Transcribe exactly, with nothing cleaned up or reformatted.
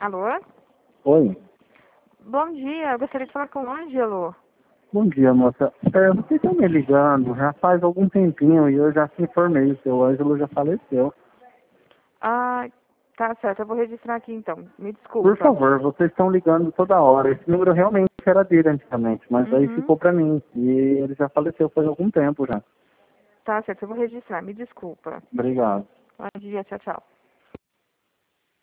Alô? Oi. Bom dia, eu gostaria de falar com o Ângelo. Bom dia, moça. É, vocês estão me ligando já faz algum tempinho e eu já te informei. O seu Ângelo já faleceu. Ah, tá certo, eu vou registrar aqui então. Me desculpa. Por favor, vocês estão ligando toda hora. Esse número realmente era dele antigamente, mas aí Uhum. ficou pra mim. E ele já faleceu faz algum tempo já. Tá certo, eu vou registrar, me desculpa. Obrigado. Bom dia, tchau, tchau.